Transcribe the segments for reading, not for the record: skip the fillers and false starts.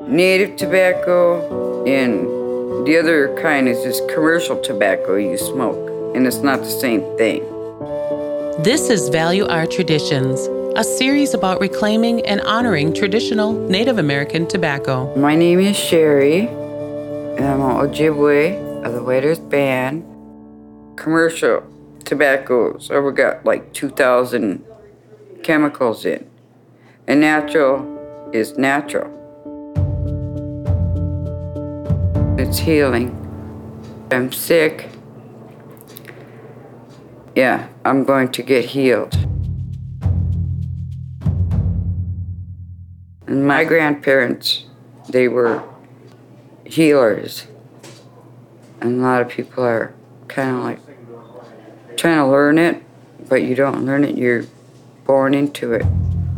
native tobacco, and the other kind is this commercial tobacco you smoke, and it's not the same thing. This is Value Our Traditions, a series about reclaiming and honoring traditional Native American tobacco. My name is Sherry, and I'm an Ojibwe of the White Earth Band. Commercial tobaccos, we got like 2,000 chemicals in, and natural is natural. It's healing. I'm sick. Yeah, I'm going to get healed. And my grandparents, they were healers. And a lot of people are kind of like trying to learn it, but you don't learn it, you're born into it.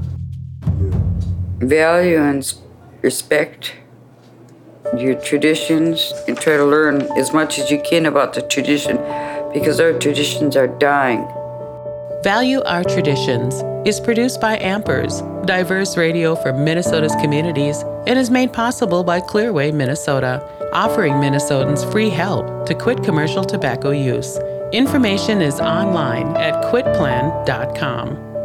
Value and respect your traditions and try to learn as much as you can about the tradition, because our traditions are dying. Value Our Traditions is produced by Ampers, diverse radio for Minnesota's communities, and is made possible by Clearway, Minnesota, offering Minnesotans free help to quit commercial tobacco use. Information is online at quitplan.com.